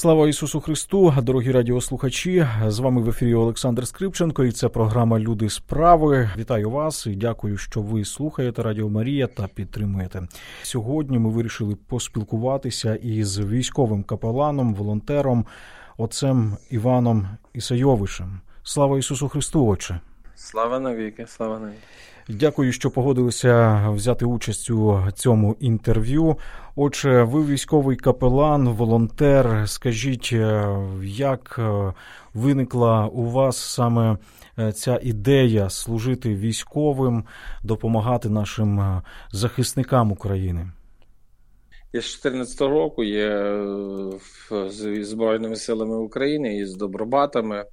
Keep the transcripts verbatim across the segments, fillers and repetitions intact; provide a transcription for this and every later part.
Слава Ісусу Христу, дорогі радіослухачі, з вами в ефірі Олександр Скрипченко і це програма «Люди справи». Вітаю вас і дякую, що ви слухаєте Радіо Марія та підтримуєте. Сьогодні ми вирішили поспілкуватися із військовим капеланом, волонтером, отцем Іваном Ісайовичем. Слава Ісусу Христу, отче! Слава навіки, слава навіки. Дякую, що погодилися взяти участь у цьому інтерв'ю. Отже, ви військовий капелан, волонтер. Скажіть, як виникла у вас саме ця ідея служити військовим, допомагати нашим захисникам України? Я з чотирнадцятого року є з Збройними силами України і з добробатами.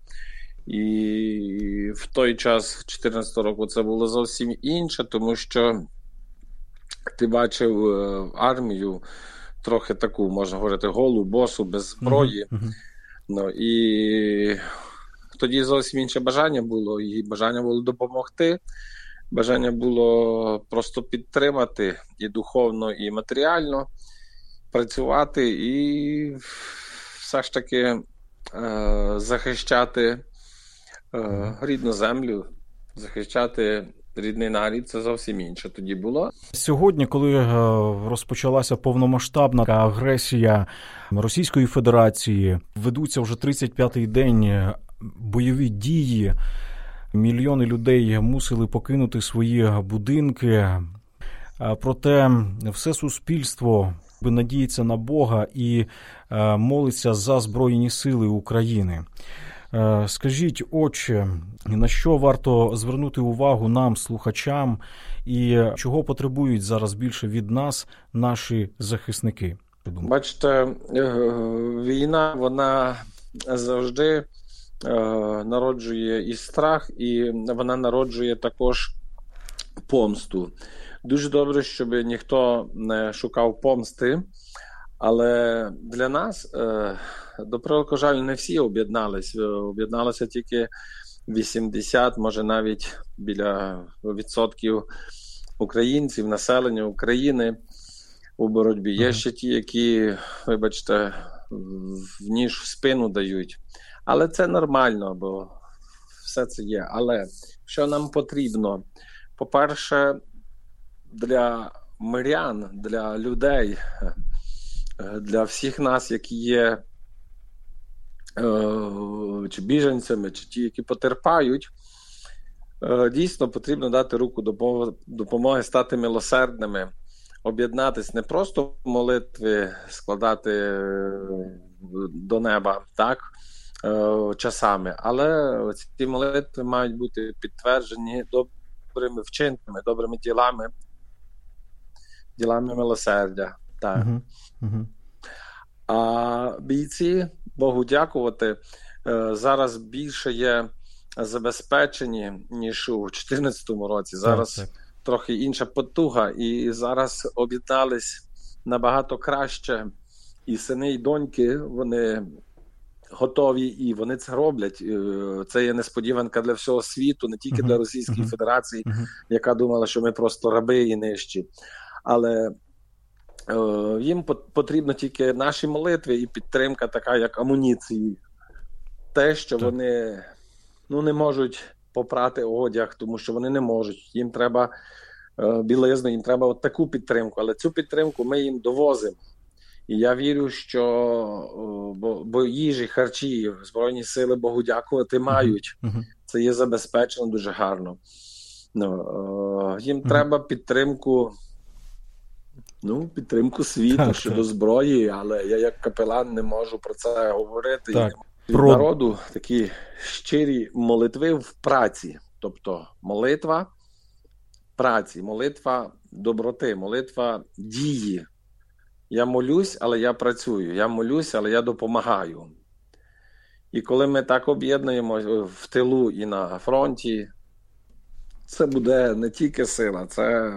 І в той час, чотирнадцятого року, це було зовсім інше, тому що ти бачив армію трохи таку, можна говорити, голу, босу, без зброї. Uh-huh. Ну, і тоді зовсім інше бажання було. І бажання було допомогти, бажання було просто підтримати і духовно, і матеріально працювати, і все ж таки е- захищати рідну землю, захищати рідний нарід, це зовсім інше тоді було. Сьогодні, коли розпочалася повномасштабна агресія Російської Федерації, ведуться вже тридцять п'ятий день бойові дії, мільйони людей мусили покинути свої будинки, проте все суспільство надіється на Бога і молиться за Збройні сили України. Скажіть, отче, на що варто звернути увагу нам, слухачам, і чого потребують зараз більше від нас наші захисники? Бачите, війна, вона завжди народжує і страх, і вона народжує також помсту. Дуже добре, щоб ніхто не шукав помсти, але для нас, до превеликого жалю, не всі об'єднались. Об'єдналося тільки вісімдесят, може навіть біля відсотків українців, населення України у боротьбі. Є ще ті, які, вибачте, в ніж в спину дають. Але це нормально, бо все це є. Але що нам потрібно? По-перше, для мирян, для людей, для всіх нас, які є е, чи біженцями, чи ті, які потерпають, е, дійсно потрібно дати руку допомоги, допомоги стати милосердними, об'єднатись, не просто молитви складати до неба, так, е, часами, але ці молитви мають бути підтверджені добрими вчинками, добрими ділами, ділами милосердя. Так. Uh-huh. Uh-huh. А бійці, Богу дякувати, зараз більше є забезпечені, ніж у чотирнадцятому році. Зараз так, так. трохи інша потуга, і зараз об'єднались набагато краще. І сини, і доньки, вони готові, і вони це роблять. Це є несподіванка для всього світу, не тільки uh-huh. для Російської uh-huh. Федерації, uh-huh. яка думала, що ми просто раби і нижчі. Але їм потрібно тільки наші молитви і підтримка така, як амуніції. Те, що так. вони ну, не можуть попрати одяг, тому що вони не можуть. Їм треба е, білизну, їм треба от таку підтримку. Але цю підтримку ми їм довозимо. І я вірю, що о, бо, бо їжі, харчі, Збройні сили, Богу дякувати, мають. Uh-huh. Це є забезпечено дуже гарно. Ну, е, їм uh-huh. треба підтримку Ну, підтримку світу так, щодо так. зброї, але я як капелан не можу про це говорити. Так. Від про... народу такі щирі молитви в праці. Тобто молитва праці, молитва доброти, молитва дії. Я молюсь, але я працюю. Я молюсь, але я допомагаю. І коли ми так об'єднуємо в тилу і на фронті, це буде не тільки сила, це...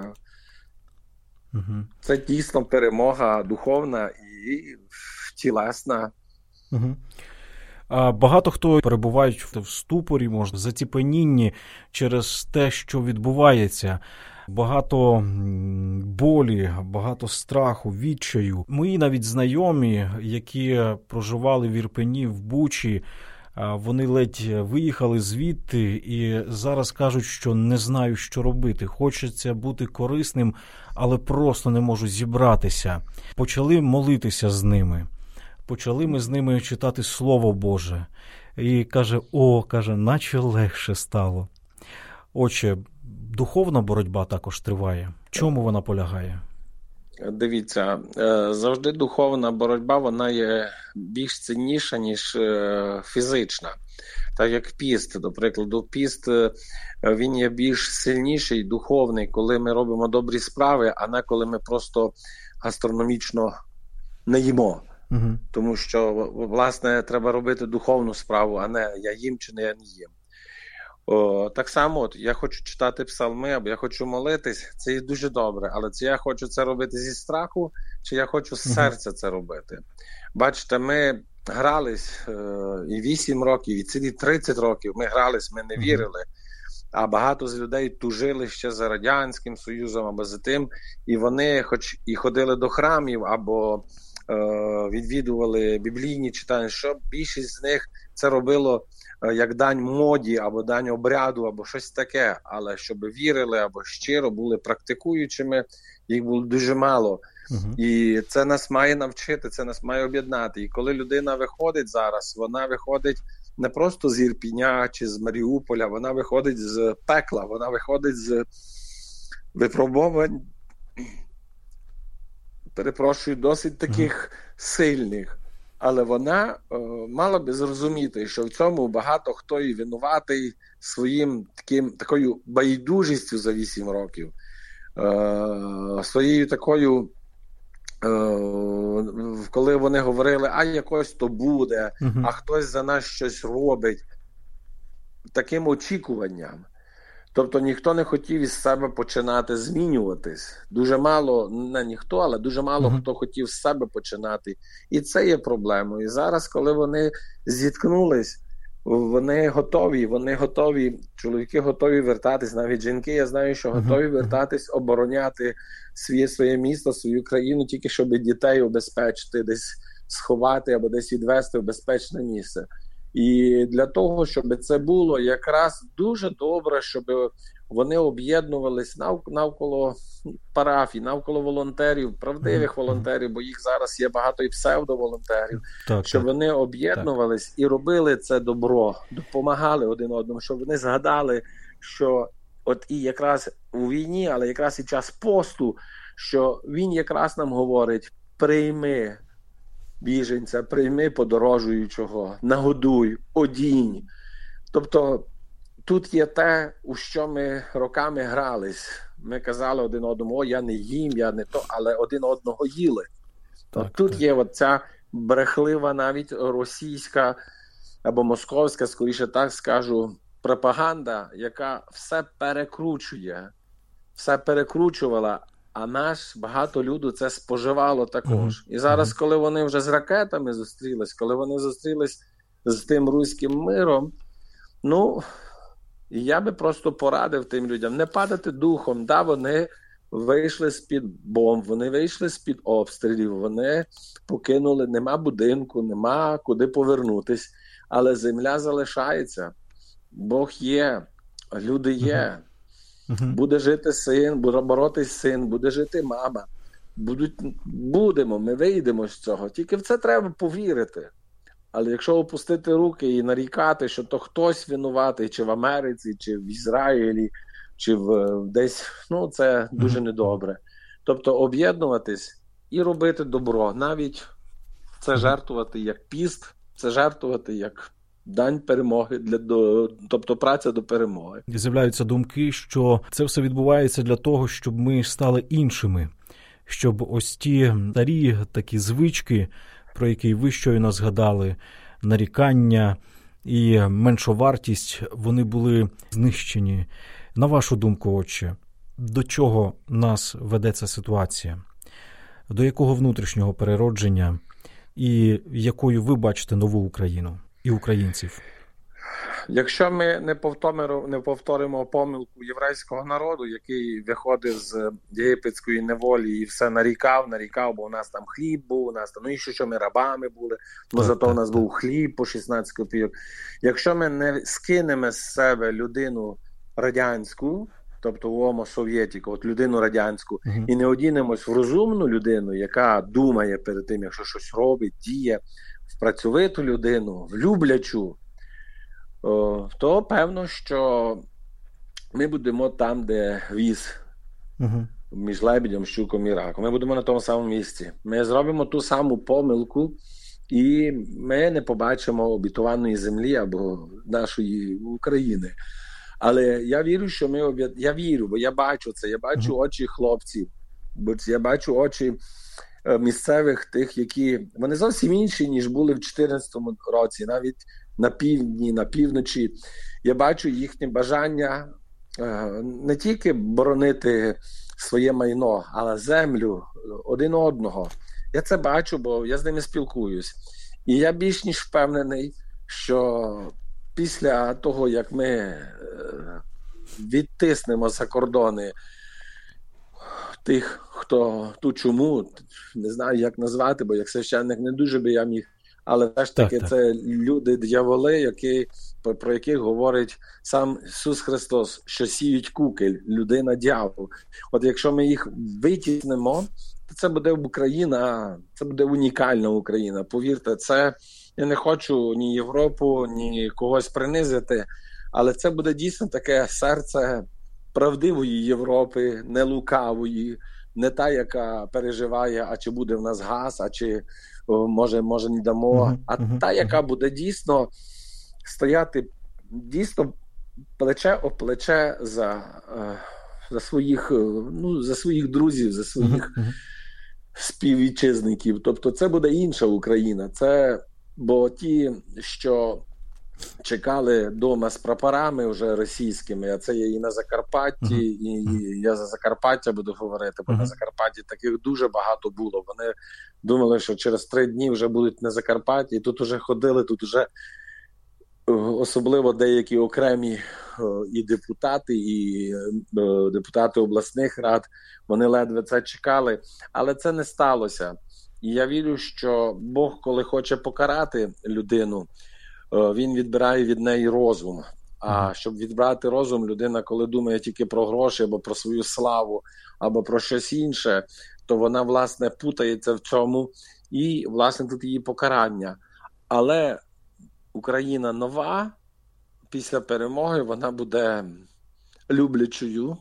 Угу. Це дійсно перемога духовна і тілесна. Угу. А багато хто перебувають в ступорі, може, заціпенінні через те, що відбувається. багато болі, багато страху, відчаю. Мої навіть знайомі, які проживали в Ірпені, в Бучі, вони ледь виїхали звідти і зараз кажуть, що не знаю, що робити. Хочеться бути корисним, але просто не можу зібратися. Почали молитися з ними. Почали ми з ними читати Слово Боже. І каже, о, каже, наче легше стало. Отже, духовна боротьба також триває. В чому вона полягає? Дивіться, завжди духовна боротьба, вона є більш цінніша, ніж фізична. Так як піст, до прикладу, піст, він є більш сильніший, духовний, коли ми робимо добрі справи, а не коли ми просто гастрономічно не їмо. Угу. Тому що, власне, треба робити духовну справу, а не я їм чи не я не їм. О, так само, от, я хочу читати псалми, або я хочу молитись, це є дуже добре, але чи я хочу це робити зі страху, чи я хочу з серця це робити. Бачите, ми грались е, і вісім років, і цілі тридцять років ми грались, ми не вірили, а багато з людей тужили ще за Радянським Союзом, або за тим, і вони хоч і ходили до храмів, або е, відвідували біблійні читання, що більшість з них це робило як дань моді, або дань обряду, або щось таке, але щоб вірили, або щиро були практикуючими, їх було дуже мало. Uh-huh. І це нас має навчити, це нас має об'єднати. І коли людина виходить зараз, вона виходить не просто з Ірпіня чи з Маріуполя, вона виходить з пекла, вона виходить з випробувань, перепрошую, досить таких uh-huh. сильних. Але вона е, мала би зрозуміти, що в цьому багато хто і винуватий своїм таким, такою байдужістю за вісім років, е, своєю такою, е, коли вони говорили, а якось то буде, uh-huh. а хтось за нас щось робить, таким очікуванням. Тобто ніхто не хотів із себе починати змінюватись. Дуже мало, не ніхто, але дуже мало uh-huh. хто хотів з себе починати. І це є проблемою. І зараз, коли вони зіткнулись, вони готові, вони готові, чоловіки готові вертатись, навіть жінки, я знаю, що готові uh-huh. вертатись, обороняти своє, своє місто, свою країну, тільки щоб дітей обезпечити, десь сховати або десь відвести в безпечне місце. І для того, щоб це було якраз дуже добре, щоб вони об'єднувались навколо парафій, навколо волонтерів, правдивих волонтерів, бо їх зараз є багато і псевдоволонтерів, так, щоб так. вони об'єднувались так. і робили це добро, допомагали один одному, щоб вони згадали, що от і якраз у війні, але якраз і час посту, що він якраз нам говорить: прийми біженця, прийми подорожуючого, нагодуй, одінь. Тобто тут є те, у що ми роками грались. Ми казали один одному, о, я не їм, я не то, але один одного їли. Так, тут так. є от ця брехлива навіть російська або московська, скоріше так скажу, пропаганда, яка все перекручує, все перекручувала, а наш багато люду це споживало також. Mm-hmm. І зараз, коли вони вже з ракетами зустрілись, коли вони зустрілись з тим руським миром, ну, я би просто порадив тим людям не падати духом. Да, вони вийшли з-під бомб, вони вийшли з-під обстрілів, вони покинули, нема будинку, нема куди повернутись, але земля залишається. Бог є, люди є. Mm-hmm. Uh-huh. Буде жити син, буде боротись син, буде жити мама. Будуть, будемо, ми вийдемо з цього. Тільки в це треба повірити. Але якщо опустити руки і нарікати, що то хтось винуватий, чи в Америці, чи в Ізраїлі, чи в десь, ну це дуже uh-huh. недобре. Тобто об'єднуватись і робити добро. Навіть це жертвувати як піст, це жертвувати як дань перемоги, для до, тобто праця до перемоги. З'являються думки, що це все відбувається для того, щоб ми стали іншими, щоб ось ті старі такі звички, про які ви щойно згадали, нарікання і меншовартість, вони були знищені. На вашу думку, отче, до чого нас веде ця ситуація? До якого внутрішнього переродження і якою ви бачите нову Україну і українців? Якщо ми не повторимо, не повторимо помилку єврейського народу, який виходив з єгипетської неволі і все нарікав, нарікав, бо у нас там хліб був, у нас там, ну і що, що ми рабами були, бо так, зато так, у нас так. був хліб по шістнадцять копійок. Якщо ми не скинемо з себе людину радянську, тобто Homo Sovietic, от людину радянську, uh-huh. і не одінемось в розумну людину, яка думає перед тим, якщо щось робить, діє, в працьовиту людину, в люблячу, то певно, що ми будемо там, де віз, uh-huh. між лебедем, щуком і раком. Ми будемо на тому самому місці. Ми зробимо ту саму помилку, і ми не побачимо обітованої землі або нашої України. Але я вірю, що ми об'єд... Я вірю, бо я бачу це. Я бачу uh-huh. очі хлопців, бо я бачу очі місцевих тих, які... Вони зовсім інші, ніж були в чотирнадцятому році, навіть на півдні, на півночі. Я бачу їхнє бажання не тільки боронити своє майно, але землю, один одного. Я це бачу, бо я з ними спілкуюсь. І я більш ніж впевнений, що після того, як ми відтиснемо за кордони тих, хто ту чуму, не знаю, як назвати, бо як священник не дуже би я міг, але все ж таки так, це так. люди-дьяволи, які, про яких говорить сам Ісус Христос, що сіють кукель, людина-дьявол. От якщо ми їх витіснемо, то це буде Україна, це буде унікальна Україна. Повірте, це я не хочу ні Європу, ні когось принизити, але це буде дійсно таке серце правдивої Європи, не лукавої, не та, яка переживає, а чи буде в нас газ, а чи о, може, може не дамо, uh-huh, а uh-huh, та, яка uh-huh. буде дійсно стояти дійсно плече о плече за, за своїх, ну, за своїх друзів, за своїх uh-huh. співвітчизників. Тобто це буде інша Україна. Це, бо ті, що чекали дома з прапорами вже російськими, а це є і на Закарпатті, uh-huh. і, і я за Закарпаття буду говорити, бо uh-huh. на Закарпатті таких дуже багато було. Вони думали, що через три дні вже будуть на Закарпатті, і тут вже ходили, тут вже особливо деякі окремі і депутати, і депутати обласних рад, вони ледве це чекали, але це не сталося. І я вірю, що Бог, коли хоче покарати людину, він відбирає від неї розум. А щоб відбрати розум, людина, коли думає тільки про гроші, або про свою славу, або про щось інше, то вона, власне, путається в цьому, і, власне, тут її покарання. Але Україна нова, після перемоги, вона буде люблячою,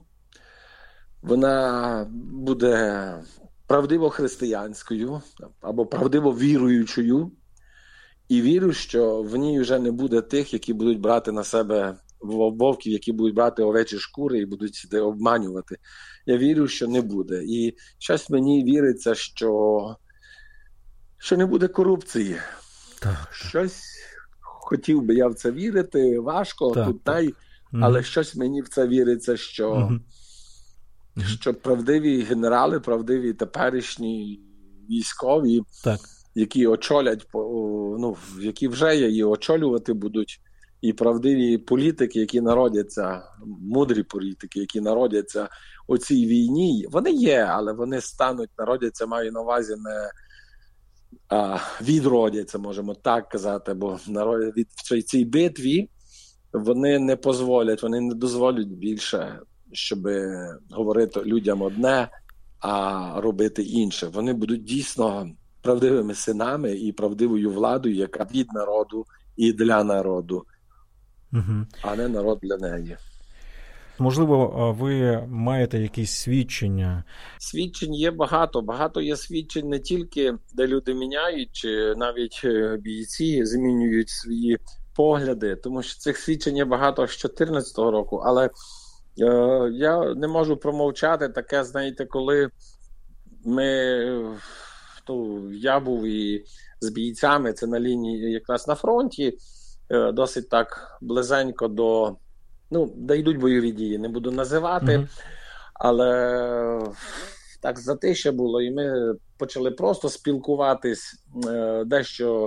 вона буде правдиво християнською, або правдиво віруючою, і вірю, що в ній вже не буде тих, які будуть брати на себе вовків, які будуть брати овечі шкури і будуть обманювати. Я вірю, що не буде. І щось мені віриться, що, що не буде корупції. Так. Щось хотів би я в це вірити, важко, так, тут так. Най, але mm-hmm. щось мені в це віриться, що, mm-hmm. що правдиві генерали, правдиві теперішні військові, так. які очолять, ну, які вже є і очолювати будуть, і правдиві політики, які народяться, мудрі політики, які народяться у цій війні, вони є, але вони стануть, народяться, маю на увазі, не а, відродяться, можемо так казати, бо народ, від, в цій битві вони не дозволять, вони не дозволять більше, щоб говорити людям одне, а робити інше. Вони будуть дійсно правдивими синами і правдивою владою, яка від народу і для народу, угу. а не народ для неї. Можливо, ви маєте якісь свідчення? Свідчень є багато. Багато є свідчень не тільки, де люди міняють, чи навіть бійці змінюють свої погляди, тому що цих свідчень є багато з чотирнадцятого року, але е, я не можу промовчати таке, знаєте, коли ми... То я був і з бійцями, це на лінії якраз на фронті, досить так близенько до, ну, де йдуть бойові дії, не буду називати, mm-hmm. але так затище було, і ми почали просто спілкуватись, дещо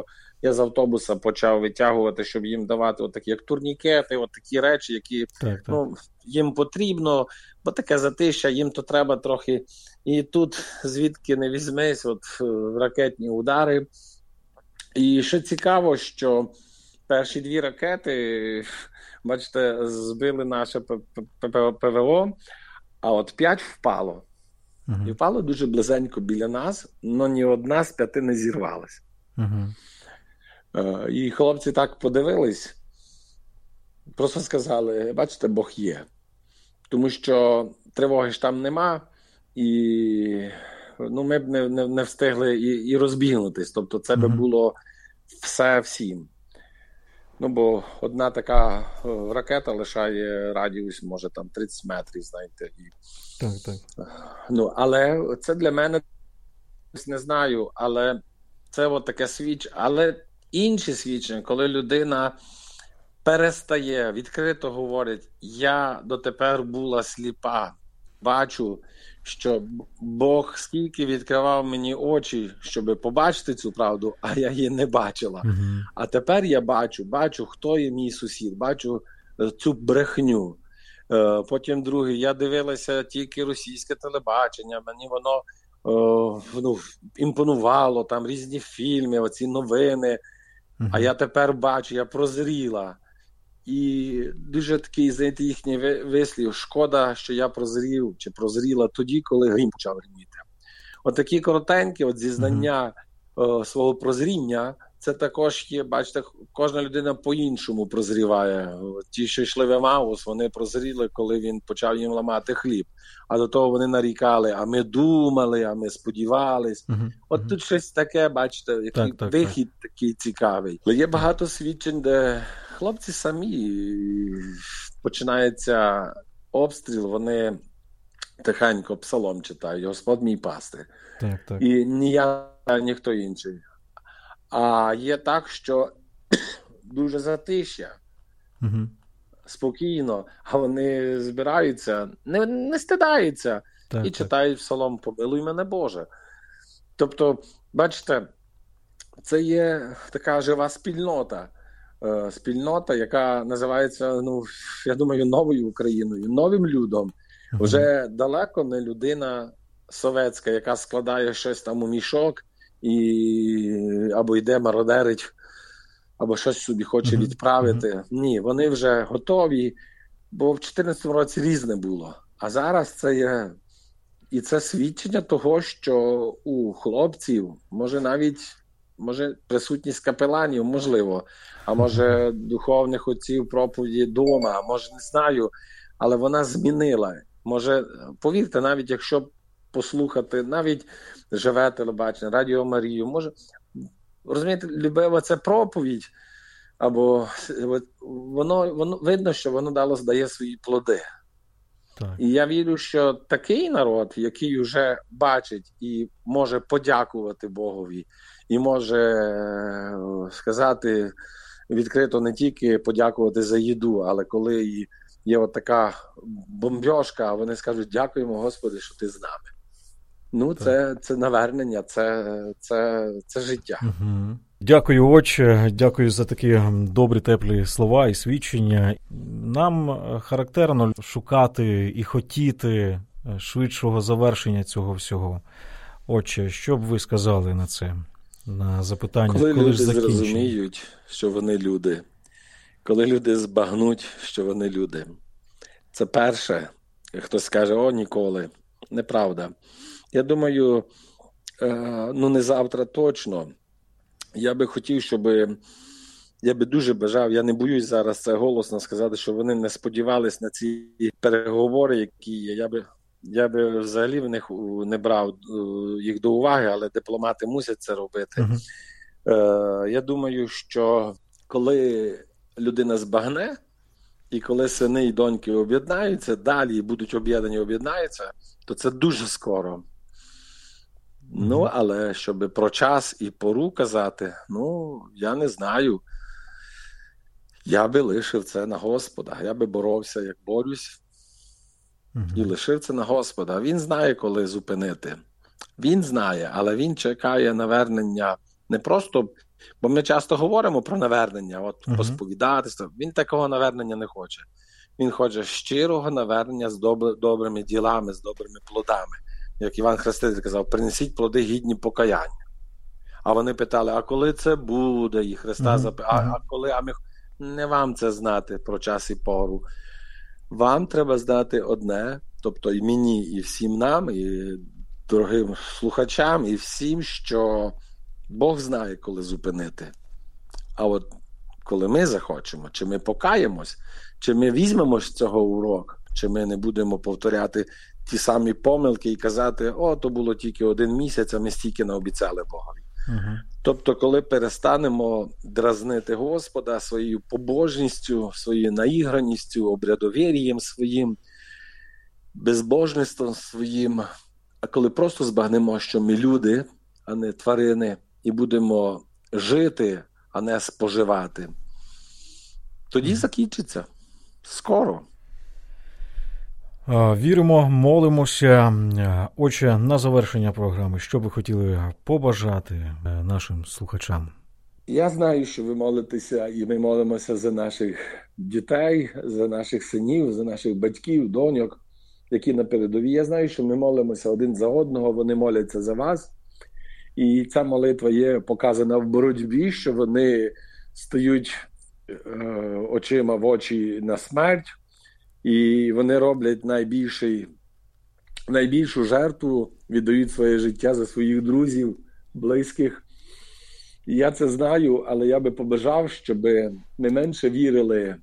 я з автобуса почав витягувати, щоб їм давати отакі, як турнікети, от такі речі, які так, так. Ну, їм потрібно, бо таке затища, їм то треба трохи. І тут, звідки не візьмись, от ракетні удари. І ще цікаво, що перші дві ракети, бачите, збили наше ПВО, а от п'ять впало. Uh-huh. І впало дуже близенько біля нас, але ні одна з п'яти не зірвалась. Uh-huh. Е, і хлопці так подивились, просто сказали, бачите, Бог є. Тому що тривоги ж там нема, і ну, ми б не, не, не встигли і, і розбігнутись. Тобто це uh-huh. би було все всім. Ну, бо одна така ракета лишає радіус, може, там тридцять метрів, знаєте. І... Так, так. Ну, але це для мене, не знаю, але це от таке свідчення. Але інші свідчення, коли людина перестає, відкрито говорить, я дотепер була сліпа, бачу, що Бог скільки відкривав мені очі, щоб побачити цю правду, а я її не бачила. Uh-huh. А тепер я бачу, бачу, хто є мій сусід, бачу цю брехню. Е, потім другий, я дивилася тільки російське телебачення, мені воно е, ну, імпонувало, там різні фільми, оці новини. Uh-huh. А я тепер бачу, я прозріла. І дуже такий, знаєте, їхній вислів, шкода, що я прозрів, чи прозріла тоді, коли грім почав гриміти. От такі коротенькі, от зізнання mm-hmm. е, свого прозріння, це також є, бачите, кожна людина по-іншому прозріває. Ті, що йшли в Емаус, вони прозріли, коли він почав їм ламати хліб. А до того вони нарікали, а ми думали, а ми сподівались. Mm-hmm. От mm-hmm. тут щось таке, бачите, який так, так, вихід так. такий цікавий. Але є багато свідчень, де хлопці самі, починається обстріл, вони тихенько псалом читають, Господь мій пастир. Так, так. І ні я, ніхто інший. А є так, що дуже затишя, угу. спокійно, а вони збираються, не, не стидаються так, і так. читають псалом «Помилуй мене, Боже». Тобто, бачите, це є така жива спільнота. Спільнота, яка називається, ну, я думаю, новою Україною, новим людом. Uh-huh. Вже далеко не людина советська, яка складає щось там у мішок і або йде мародерить, або щось собі хоче uh-huh. відправити. Uh-huh. Ні, вони вже готові, бо в чотирнадцятому році різне було. А зараз це є, і це свідчення того, що у хлопців, може навіть може присутність капеланів, можливо, а може духовних отців проповіді дома, а може не знаю, але вона змінила. Може, повірте, навіть якщо послухати, навіть живе телебачення, Радіо Марію, може, розумієте, любила це проповідь, або воно, воно видно, що воно дало, дає свої плоди. Так. І я вірю, що такий народ, який вже бачить і може подякувати Богові, і може сказати відкрито не тільки подякувати за їду, але коли є от така бомбьошка, вони скажуть дякуємо, Господи, що ти з нами. Ну, це, це навернення, це, це, це життя. Угу. Дякую, отче, дякую за такі добрі, теплі слова і свідчення. Нам характерно шукати і хотіти швидшого завершення цього всього. Отче, що б ви сказали на це? На запитання, коли, коли люди ж закінчення? Зрозуміють, що вони люди, коли люди збагнуть, що вони люди. Це перше. Хтось скаже, о, ніколи. Неправда. Я думаю, ну не завтра точно. Я би хотів, щоб, я би дуже бажав, я не боюсь зараз це голосно сказати, що вони не сподівались на ці переговори, які є. Я би, я би взагалі в них не брав їх до уваги, але дипломати мусять це робити. Uh-huh. Е, я думаю, що коли людина збагне, і коли сини і доньки об'єднаються, далі будуть об'єднані, об'єднаються, то це дуже скоро. Ну, але щоб про час і пору казати, ну, я не знаю. Я би лишив це на Господа. Я би боровся, як борюсь, uh-huh. і лишив це на Господа. Він знає, коли зупинити. Він знає, але він чекає навернення не просто Бо ми часто говоримо про навернення, от uh-huh. посповідатися. Він такого навернення не хоче. Він хоче щирого навернення з доб- добрими ділами, з добрими плодами. Як Іван Хреститель казав, принесіть плоди гідні покаяння. А вони питали, а коли це буде? І Христа uh-huh. запитав, а, а коли? А ми... Не вам це знати про час і пору. Вам треба знати одне, тобто і мені, і всім нам, і дорогим слухачам, і всім, що Бог знає, коли зупинити. А от коли ми захочемо, чи ми покаємось, чи ми візьмемо з цього урок, чи ми не будемо повторяти ті самі помилки і казати, о, то було тільки один місяць, а ми стільки наобіцяли Богові. Uh-huh. Тобто, коли перестанемо дразнити Господа своєю побожністю, своєю наіграністю, обрядовір'ям своїм, безбожництвом своїм, а коли просто збагнемо, що ми люди, а не тварини, і будемо жити, а не споживати, тоді закінчиться. Скоро. Віримо, молимося. Отже, на завершення програми, що ви хотіли побажати нашим слухачам? Я знаю, що ви молитеся, і ми молимося за наших дітей, за наших синів, за наших батьків, доньок, які на передовій. Я знаю, що ми молимося один за одного, вони моляться за вас. І ця молитва є показана в боротьбі, що вони стають е, очима в очі на смерть, і вони роблять найбільший, найбільшу жертву, віддають своє життя за своїх друзів, близьких. І я це знаю, але я би побажав, щоб ми менше вірили е,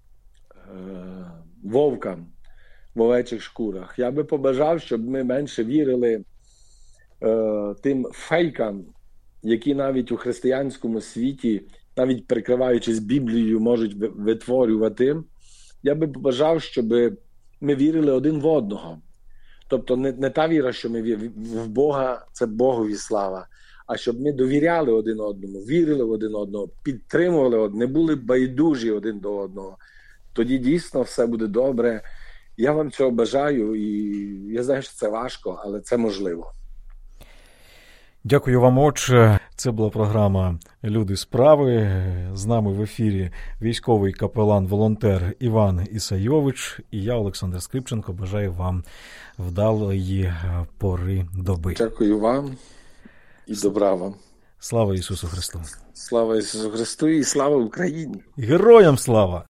вовкам в овечих шкурах. Я би побажав, щоб ми менше вірили е, тим фейкам, які навіть у християнському світі, навіть прикриваючись Біблією, можуть витворювати. Я би побажав, щоб ми вірили один в одного. Тобто не, не та віра, що ми віримо в Бога, це Богові слава, а щоб ми довіряли один одному, вірили в один одного, підтримували одне, не були байдужі один до одного. Тоді дійсно все буде добре. Я вам цього бажаю, і я знаю, що це важко, але це можливо. Дякую вам, отче. Це була програма «Люди справи». З нами в ефірі військовий капелан-волонтер Іван Ісайович і я, Олександр Скрипченко, бажаю вам вдалої пори доби. Дякую вам і добра вам. Слава Ісусу Христу! Слава Ісусу Христу і слава Україні! Героям слава!